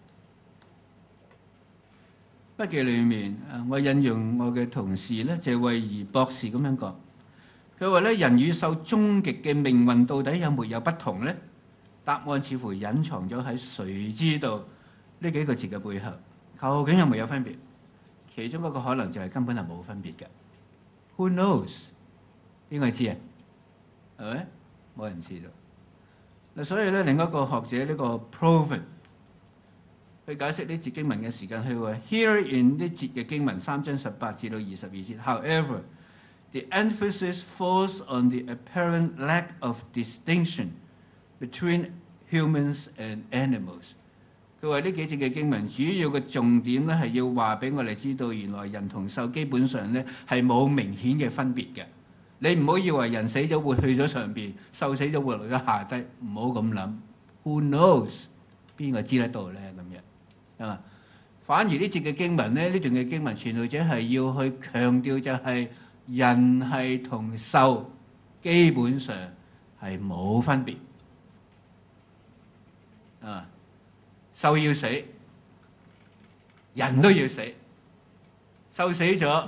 筆記裏面啊，我引用我嘅同事咧，謝惠儀博士咁樣講。佢話咧，人與獸終極嘅命運到底有沒有不同咧？答案似乎隱藏咗喺誰知道呢幾個字嘅背後，究竟有冇有分別？其中一個可能就係根本係冇分別嘅。Who knows？ 邊個知啊？係咪？冇人知道。嗱，所以咧，另一個學者呢個 Proven 去解釋呢節經文嘅時間，佢話 Here in 呢節嘅經文三章十八至到二十二節 ，However, the emphasis falls on the apparent lack of distinction between humans and animals。佢話呢幾節嘅經文主要嘅重點咧係要話俾我哋知道，原來人同獸基本上咧係冇明顯嘅分別嘅。 你唔好以為人死咗會去咗上邊，獸死咗會落咗下低，唔好咁諗。Who knows？邊個知得到咧？咁樣啊？反而呢節嘅經文咧，呢段嘅經文傳道者係要去強調就係人係同獸基本上係冇分別啊！獸要死，人都要死。獸死咗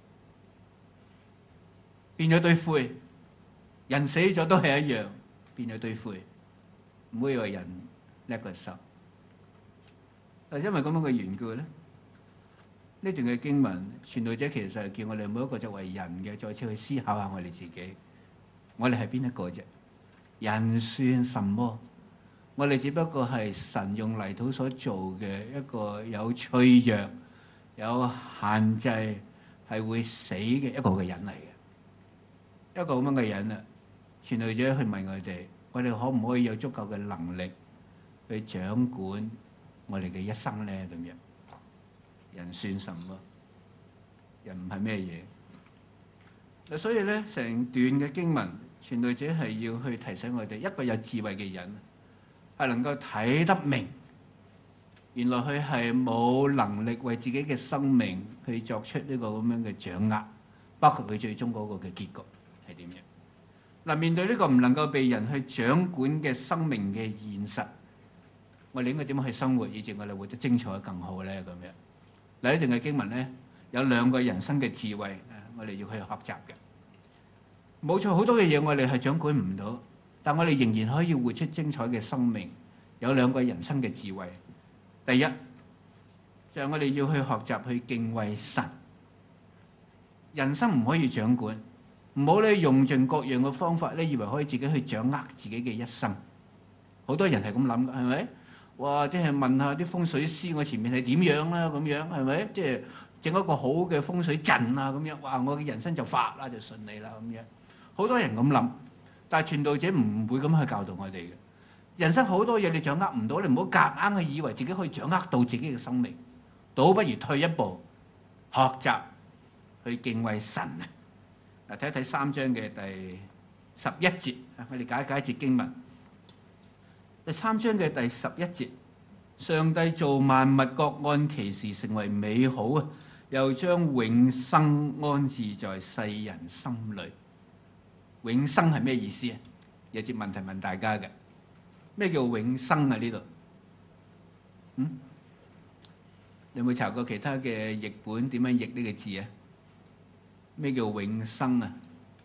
變咗堆灰，人死咗都係一樣變咗堆灰。唔好以為人叻過獸。但因為咁樣嘅緣故咧，呢段嘅經文傳道者其實係叫我哋每一個作為人嘅，再次去思考下我哋自己，我哋係邊一個啫？人算什麼？我哋只不過係神用泥土所做嘅一個有脆弱、有限制，係會死嘅一個嘅人嚟嘅。一個咁樣嘅人啊，傳道者去問我哋：我哋可唔可以有足夠嘅能力去掌管我哋嘅一生咧？咁樣，人算什麼？人唔係咩嘢？所以咧，成段嘅經文，傳道者係要去提醒我哋，一個有智慧嘅人係能夠睇得明，原來佢係冇能力為自己嘅生命去作出呢個咁樣嘅掌握，包括佢最終嗰個嘅結局係點樣。嗱，面對呢個唔能夠被人去掌管嘅生命嘅現實，我哋應該點樣去生活，以至我哋活得精彩得更好咧？咁樣嗱，呢段嘅經文咧，有兩個人生嘅智慧，我哋要去學習嘅。冇錯，好多嘅嘢我哋係掌管唔到，但我哋仍然可以活出精彩嘅生命。有兩個人生嘅智慧，第一就係我哋要去學習去敬畏神。人生唔可以掌管，唔好咧用盡各樣嘅方法咧，以為可以自己去掌握自己嘅一生。好多人係咁諗嘅，係咪？哇！即係問下啲風水師，我前面係點樣啦？咁樣係咪？即係整一個好嘅風水陣啊？咁樣，哇！我嘅人生就發啦，就順利啦咁樣。好多人咁諗，但係傳道者唔會咁去教導我哋嘅。人生好多嘢你掌握唔到，你唔好夾硬去以為自己可以掌握到自己嘅生命，倒不如退一步，學習去敬畏神啊！嗱，睇一睇三章嘅第十一節，我哋解解一節經文。第三章嘅第十一節，上帝造萬物各按其時成為美好啊，又將永生安置在世人心裏。永生係咩意思啊？有節問題問大家嘅，咩叫永生啊？呢度，嗯，你有冇查過其他嘅譯本點樣譯呢個字啊？咩叫永生啊？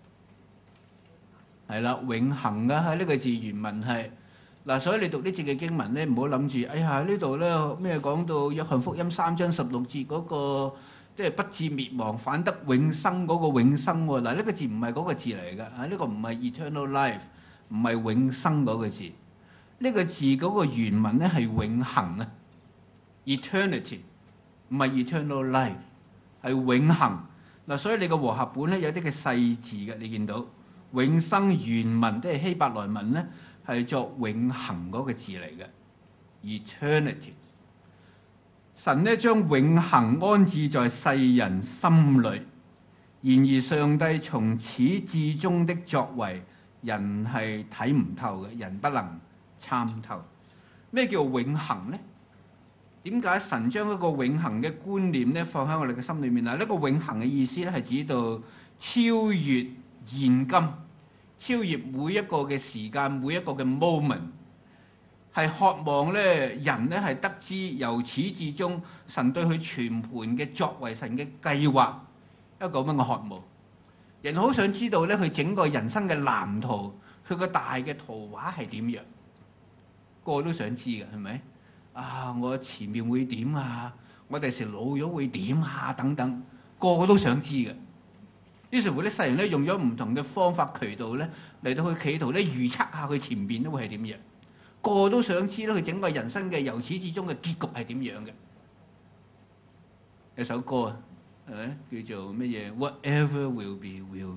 係啦，永恆啊！呢個字原文係嗱，所以你讀呢節嘅經文咧，唔好諗住，哎呀呢度咧咩講到約翰福音三章十六節嗰個。即係不至滅亡，反得永生嗰個永生喎。嗱，呢個字唔係嗰個字嚟㗎，啊呢個唔係 eternal life，唔係永生嗰個字。呢個字嗰個原文咧係永恆啊 ，eternity，唔係 eternal life，係永恆。嗱，所以你個和合本咧有啲嘅細字嘅，你見到永生原文即係希伯來文咧係作永恆嗰個字嚟嘅 eternity。神呢將永恆安置在世人心裏，然而上帝從始至終的作為，人係睇唔透嘅，人不能參透。咩叫永恆呢？點解神將一個永恆嘅觀念咧放喺我哋嘅心裏面啊？呢個永恆嘅意思咧係指到超越現今，超越每一個嘅時間，每一個嘅 moment。係渴望咧，人咧係得知由始至終神對佢全盤嘅作為，神嘅計劃一個咁嘅渴望。人好想知道咧，佢整個人生嘅藍圖，佢個大嘅圖畫係點樣？個個都想知嘅，係咪？啊，我前面會點啊？我第時老咗會點啊？等等，個個都想知嘅。於是乎咧，世人咧用咗唔同嘅方法渠道咧嚟到去企圖咧預測下佢前邊都會係點樣。個個都想知道佢整個人生嘅由始至終嘅結局係點樣嘅。有首歌啊，係咪叫做乜嘢 ？Whatever will be will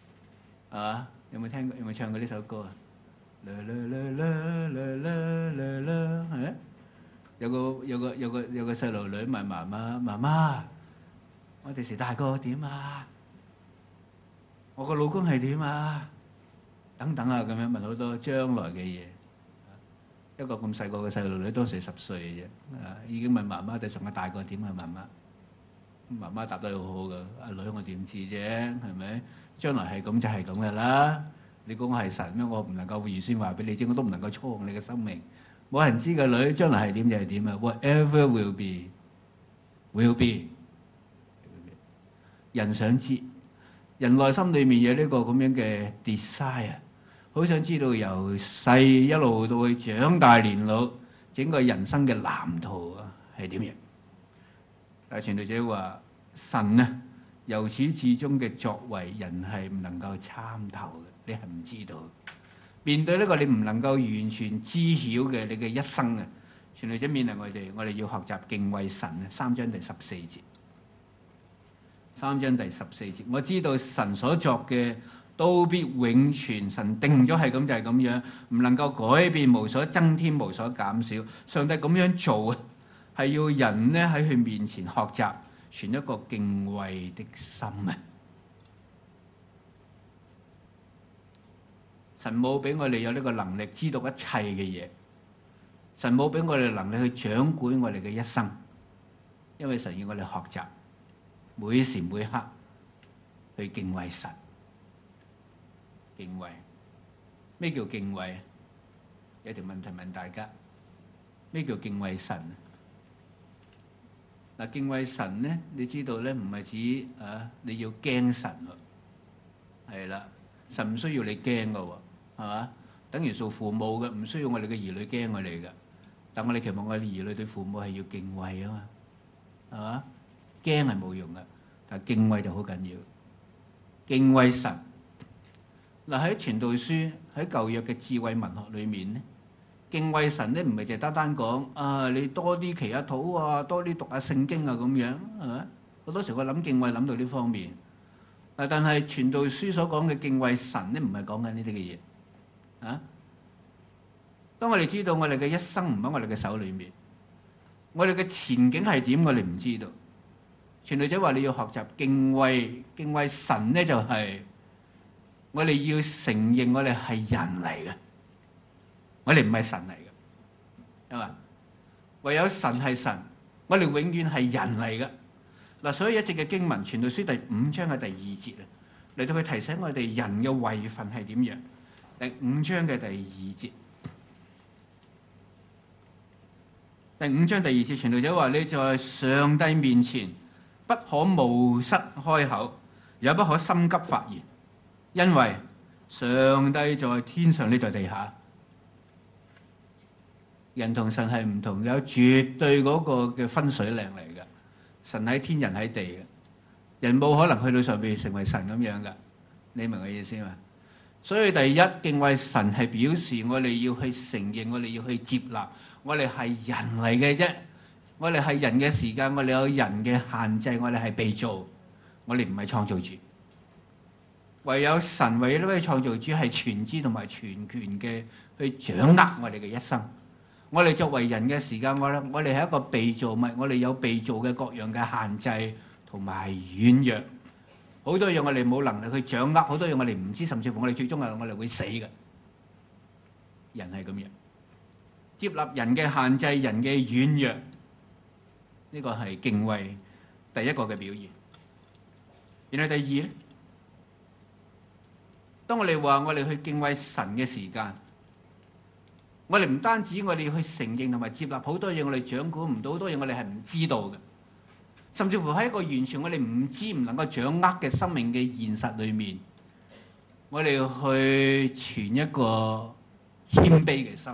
be 啊？有冇聽過？有冇唱過呢首歌啊？啦啦啦啦啦啦啦，係咪？有個有個有個有個細路女問媽媽：媽媽，我第時大個點啊？ 我個老公係點啊？等等啊，咁樣問好多將來嘅嘢。一個咁細個嘅細路女，當時十歲嘅啫，啊已經問媽媽對上個大個點啊？媽媽，媽媽答得好好噶。阿女我點知啫？係咪？將來係咁就係咁噶啦。你講我係神咩？我唔能夠預先話俾你知，我都唔能夠操控你嘅生命。冇人知個女將來係點就係點啊。Whatever will be, will be。人想知，人內心裏面有呢個咁樣嘅 desire。好想知道由細一路到去長大年老，整個人生嘅藍圖啊係點樣？但係傳道者話神啊，由始至終嘅作為，人係唔能夠參透嘅，你係唔知道。面對呢個你唔能夠完全知曉嘅你嘅一生啊，傳道者勉勵我哋，我哋要學習敬畏神啊。三章第十四節，三章第十四節，我知道神所作嘅都必永存，神定咗係咁就係咁樣，唔能夠改變，無所增添，無所減少。上帝咁樣做啊，係要人呢喺佢面前學習，存一個敬畏的心啊！神冇俾我哋有呢個能力知道一切嘅嘢，神冇俾我哋能力去掌管我哋嘅一生，因為神要我哋學習，每時每刻去敬畏神。敬畏，咩叫敬畏？有條問題問大家，咩叫敬畏神？嗱，敬畏神咧，你知道咧，唔係指啊你要驚神喎，係啦，神唔需要你驚噶喎，係嘛？等於做父母嘅，唔需要我哋嘅兒女驚我哋噶，但我哋期望我哋兒女對父母係要敬畏啊嘛，係嘛？驚係冇用噶，但係敬畏就好緊要，敬畏神。嗱，喺傳道書喺舊約嘅智慧文學裏面咧，敬畏神咧唔係淨係單單講啊，你多啲祈下禱啊，多啲讀下聖經啊咁樣，係咪？好多時我諗敬畏諗到呢方面，但係傳道書所講嘅敬畏神咧，唔係講緊呢啲嘅嘢啊。當我哋知道我哋嘅一生唔喺我哋嘅手裏面，我哋嘅前景係點，我哋唔知道。傳道者話你要學習敬畏，敬畏神咧就係、是。我哋要承認我哋係人嚟嘅，我哋唔係神嚟嘅，係嘛？唯有神係神，我哋永遠係人嚟嘅。嗱，所以一節嘅經文，傳道書第五章嘅第二節啊，嚟到佢提醒我哋人嘅位份係點樣。第五章嘅第二節，第五章第二節，傳道者話：你在上帝面前不可冒失開口，也不可心急發言。因為上帝在天上，你在地下。人同神係唔同，有絕對嗰個嘅分水嶺嚟嘅。神喺天，人喺地嘅，人冇可能去到上邊成為神咁樣嘅。你明我意思嘛？所以第一，敬畏神係表示我哋要去承認，我哋要去接納，我哋係人嚟嘅啫。我哋係人嘅時間，我哋有人嘅限制，我哋係被造，我哋唔係創造主。唯有神，唯有呢位創造主係全知同埋全權嘅去掌握我哋嘅一生。我哋作為人嘅時間，我我哋係一個被造物，我哋有被造嘅各樣嘅限制同埋軟弱，好多嘢我哋冇能力去掌握，好多嘢我哋唔知，甚至乎我哋最終係我哋會死嘅。人係咁樣，接納人嘅限制、人嘅軟弱，呢個係敬畏第一個嘅表現。然後第二咧。當我哋話我哋去敬畏神嘅時間，我哋唔單止我哋要去承認同埋接納好多嘢，我哋掌管唔到，好多嘢我哋係唔知道嘅，甚至乎喺一個完全我哋唔知唔能夠掌握嘅生命嘅現實裏面，我哋要去存一個謙卑嘅心，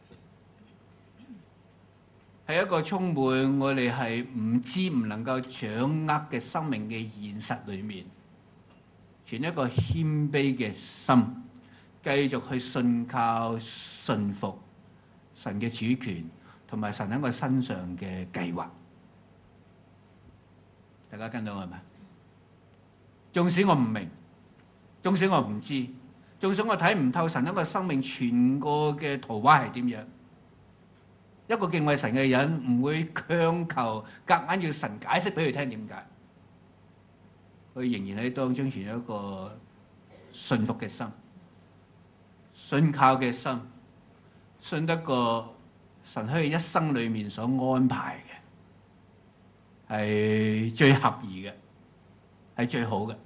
係一個充滿我哋係唔知唔能夠掌握嘅生命嘅現實裏面。存一個謙卑嘅心，繼續去信靠、信服神嘅主權，同埋神喺我身上嘅計劃。大家跟到我係咪？縱使我唔明，縱使我唔知，縱使我睇唔透神喺我生命全個嘅圖畫係點樣，一個敬畏神嘅人唔會強求夾硬要神解釋俾佢聽點解。佢仍然喺當中存有一個信服嘅心、信靠嘅心，信得過神喺佢一生裏面所安排嘅，係最合宜嘅，係最好嘅。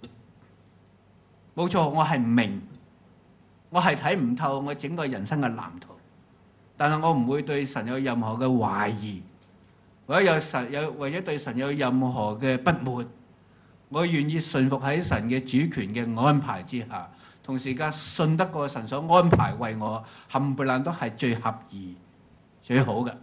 冇錯，我係唔明，我係睇唔透我整個人生嘅藍圖，但係我唔會對神有任何嘅懷疑，或者有神有或者對神有任何嘅不滿。我願意順服喺神嘅主權嘅安排之下，同時間信得過神所安排為我冚唪唥都係最合宜、最好嘅，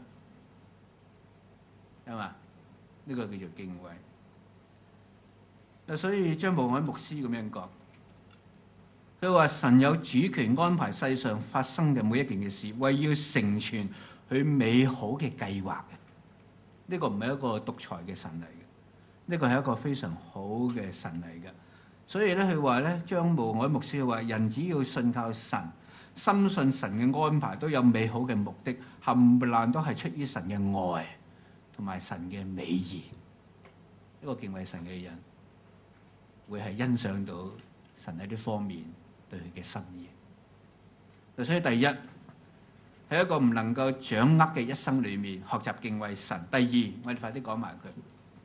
係嘛？呢個叫做敬畏。嗱，所以張慕皚牧師咁樣講，佢話神有主權安排世上發生嘅每一件嘅事，為要成全佢美好嘅計劃嘅。呢個唔係一個獨裁嘅神嚟嘅。呢個係一個非常好嘅神嚟嘅，所以咧佢話咧，張慕皚牧師話：人只要信靠神，深信神嘅安排都有美好嘅目的，冚唪唥都係出於神嘅愛同埋神嘅美意。一個敬畏神嘅人會係欣賞到神喺呢方面對佢嘅心意。所以第一喺一個唔能夠掌握嘅一生裏面學習敬畏神。第二，我哋快啲講埋佢。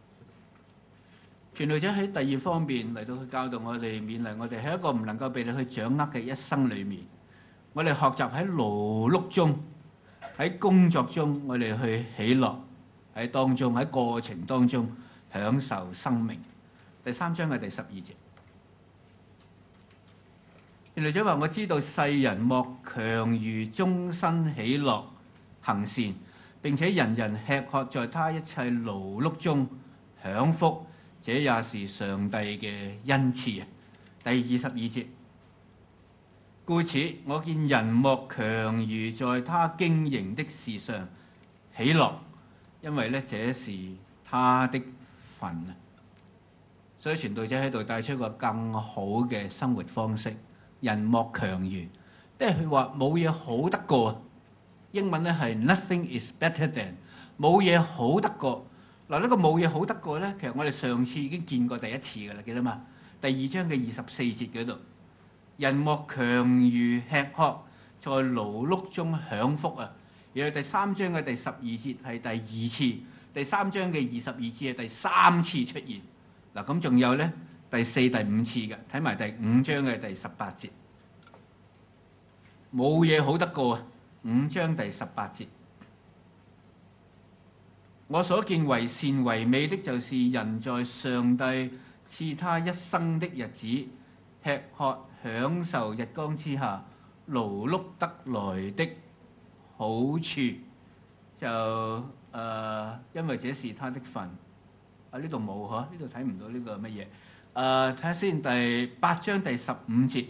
傳道者喺第二方面嚟到去教導我哋，勉勵我哋喺一個唔能夠被你去掌握嘅一生裏面，我哋學習喺勞碌中、喺工作中，我哋去喜樂喺當中，喺過程當中享受生命。第三章嘅第十二節，傳道者話：我知道世人莫強如終身喜樂行善，並且人人吃喝在他一切勞碌中享福。這也是上帝嘅恩賜啊！第二十二節，故此我見人莫強如在他經營的事上喜樂，因為咧這是他的份啊！所以傳道者喺度帶出一個更好嘅生活方式，人莫強如，即係佢話冇嘢好得過。英文咧係 nothing is better than， 冇嘢好得過。嗱，呢個冇嘢好得過咧，其實我哋上次已經見過第一次㗎啦，記得嘛？第二章嘅二十四節嗰度，人莫強如吃喝，在勞碌中享福啊！然後第三章嘅第十二節係第二次，第三章嘅二十二節係第三次出現。嗱，咁仲有咧第四、第五次嘅，睇埋第五章嘅第十八節，冇嘢好得過啊！五章第十八節。我所見為善為美的，就是人在上帝賜他一生的日子，吃喝享受日光之下勞碌得來的好處。就誒、呃，因為這是他的份。啊，呢度冇嗬，呢度睇唔到呢個乜嘢。誒、呃，睇下先，第八章第十五節，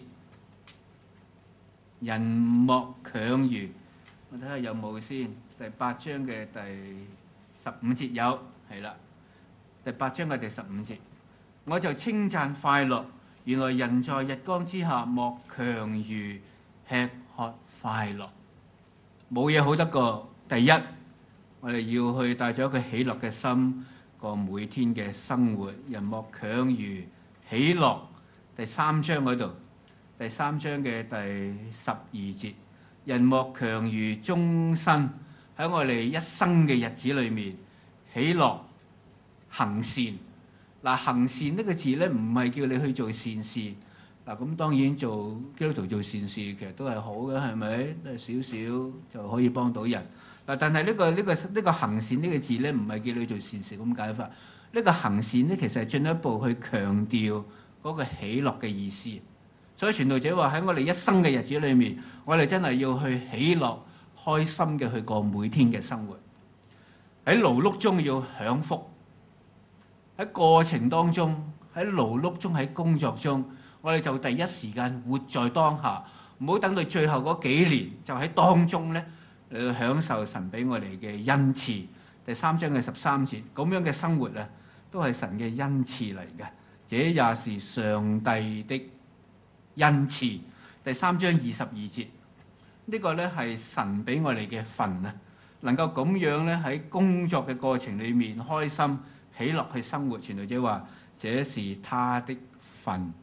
人莫強如，我睇下有冇先。第八章嘅第十五節有，係啦，第八章嘅第十五節，我就稱讚快樂。原來人在日光之下莫強如吃喝快樂，冇嘢好得過。第一，我哋要去帶咗一個喜樂嘅心過每天嘅生活。人莫強如喜樂。第三章嗰度，第三章嘅第十二節，人莫強如終身。喺我哋一生嘅日子裏面，喜樂行善。嗱，行善呢個字咧，唔係叫你去做善事。嗱，咁當然做基督徒做善事其實都係好嘅，係咪？都係少少就可以幫到人。嗱，但係呢個呢個呢個行善呢個字咧，唔係叫你做善事咁解法。呢個行善咧，其實係進一步去強調嗰個喜樂嘅意思。所以傳道者話喺我哋一生嘅日子裏面，我哋真係要去喜樂、開心嘅去過每天嘅生活。喺勞碌中要享福，喺過程當中，喺勞碌中，喺工作中，我哋就第一時間活在當下，唔好等到最後嗰幾年就喺當中咧嚟享受神俾我哋嘅恩賜。第三章嘅十三節，咁樣嘅生活啊，都係神嘅恩賜嚟嘅，這也是上帝的恩賜。第三章二十二節，呢個咧係神俾我哋嘅份啊，能夠咁樣咧喺工作嘅過程裏面開心喜樂去生活。傳道者話：這是他的份，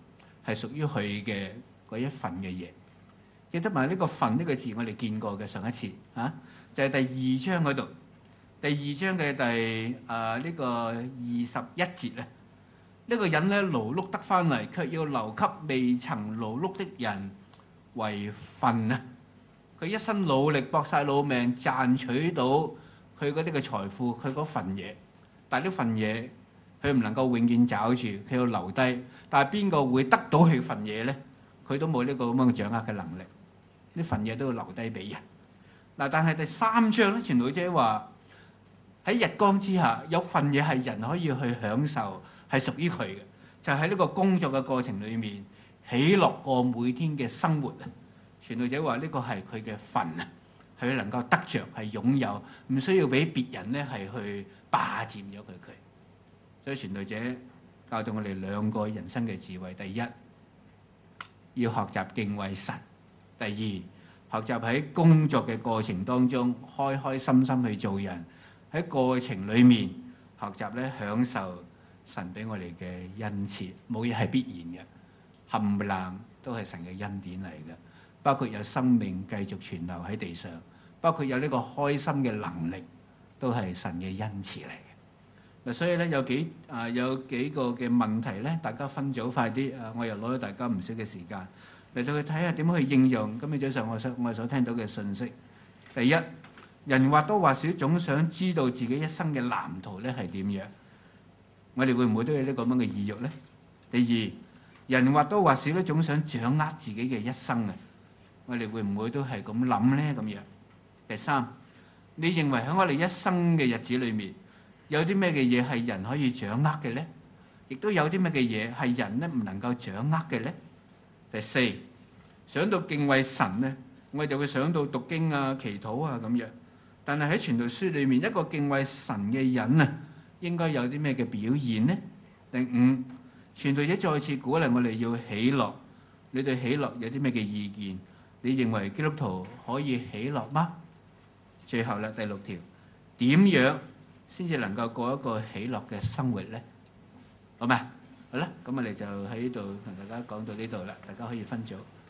係屬於佢嘅嗰一份嘅嘢。記得埋呢個份呢個字，我哋見過嘅上一次啊，就係、是、第二章嗰度，第二章嘅第啊呢、這個二十一節咧，呢、這個人咧勞碌得翻嚟，卻要留給未曾勞碌的人為份啊！佢一生努力搏晒老命賺取到佢嗰啲嘅財富，佢嗰份嘢，但係呢份嘢佢唔能夠永遠找住，佢要留低。但係邊個會得到佢份嘢咧？佢都冇呢個咁樣嘅掌握嘅能力。呢份嘢都要留低俾人嗱。但係第三章咧，傳道者話喺日光之下有份嘢係人可以去享受，係屬於佢嘅，就喺呢個工作嘅過程裏面喜樂過每天嘅生活啊！傳道者話呢個係佢嘅份啊，係佢能夠得着，係擁有，唔需要俾別人咧係去霸佔咗佢佢。所以傳道者教導我哋兩個人生嘅智慧：第一，要學習敬畏神；第二，學習喺工作嘅過程當中開開心心去做人，喺過程裏面學習咧享受神俾我哋嘅恩賜，冇嘢係必然嘅，冚唪唥都係神嘅恩典嚟嘅。包括有生命繼續存留喺地上，包括有呢個開心嘅能力，都係神嘅恩賜嚟嘅。嗱，所以咧有幾啊有幾個嘅問題咧，大家分組快啲啊！我又攞咗大家唔少嘅時間嚟到去睇下點樣去應用今日早上我所我所聽到嘅信息。第一，人或多或少總想知道自己一生嘅藍圖咧係點樣，我哋會唔會都有呢個咁嘅意欲咧？第二，人或多或少都總想掌握自己嘅一生啊！我哋會唔會都係咁諗咧？咁樣。第三，你認為喺我哋一生嘅日子裏面，有啲咩嘅嘢係人可以掌握嘅咧？亦都有啲咩嘅嘢係人咧唔能夠掌握嘅咧？第四，想到敬畏神咧，我就會想到讀經啊、祈禱啊咁樣。但係喺傳道書裏面，一個敬畏神嘅人啊，應該有啲咩嘅表現咧？第五，傳道者再次鼓勵我哋要喜樂。你對喜樂有啲咩嘅意見？你認為基督徒可以喜樂嗎？最後啦，第六條，點樣先至能夠過一個喜樂嘅生活咧？好嘛，好啦，咁我哋就喺呢度同大家講到呢度啦，大家可以分組。